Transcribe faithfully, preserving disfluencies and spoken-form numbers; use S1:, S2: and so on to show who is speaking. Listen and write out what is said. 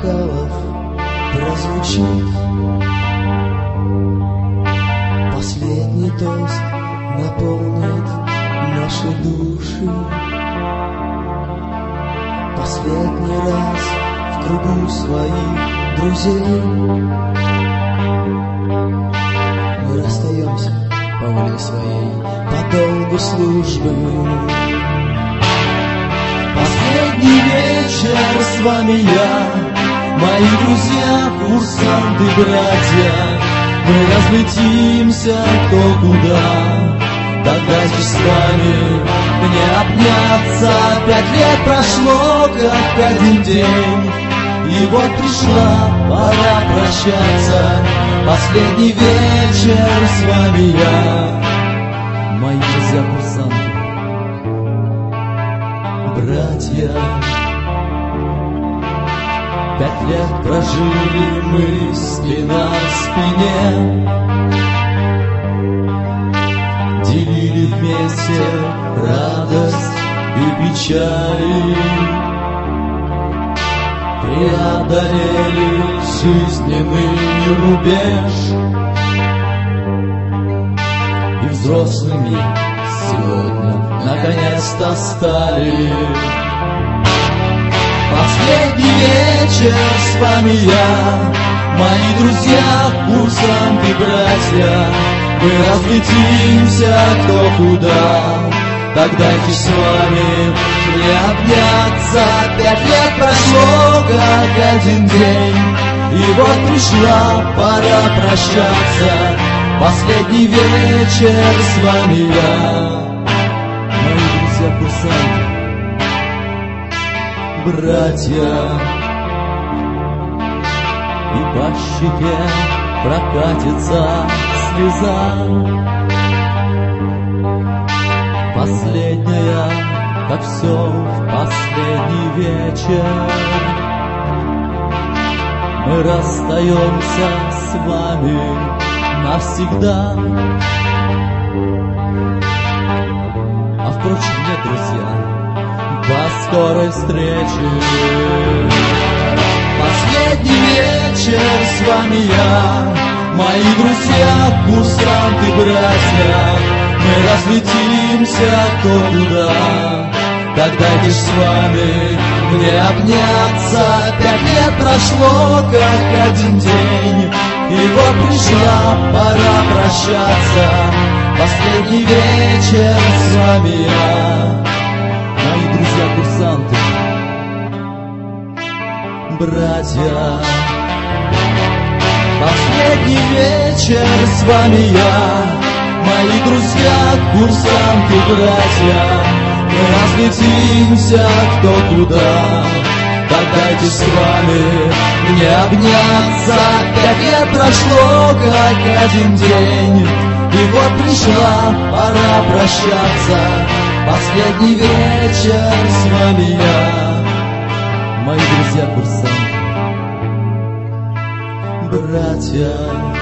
S1: бокалов прозвучит последний тост, наполнит наши души. Последний раз в кругу своих друзей мы расстаемся по воле своей, по долгу службы. Последний вечер с вами я, мои друзья, курсанты, братья. Мы разлетимся кто куда, тогда здесь с вами мне обняться. Пять лет прошло, как один день, и вот пришла пора прощаться. Последний вечер с вами я, мои друзья, курсанты, братья. Пять лет прожили мы спина к спине, делили вместе радость и печали, преодолели жизненный рубеж, и взрослыми сегодня наконец-то стали. Последний вечер с вами я, мои друзья, курсанты, братья. Мы разлетимся кто куда, так дайте с вами мне обняться. Пять лет прошло, как один день, и вот пришла пора прощаться. Последний вечер с вами я, мои друзья, курсанты, братья. И по щеке прокатится слеза, последняя, как все в последний вечер. Мы расстаемся с вами навсегда. А впрочем, нет, друзья, до скорой встречи. Последний вечер с вами я, мои друзья, курсанты, братья. Мы разлетимся кто куда, так дайте ж с вами мне обняться. Пять лет прошло, как один день, и вот пришла пора прощаться. Последний вечер с вами я, мои друзья, курсанты, братья. Последний вечер с вами я, мои друзья, курсанты, братья. Мы разлетимся кто куда, так дайте с вами мне обняться. Пять лет прошло, как один день, и вот пришла пора прощаться. Последний вечер с вами я, мои друзья, курсанты, братья.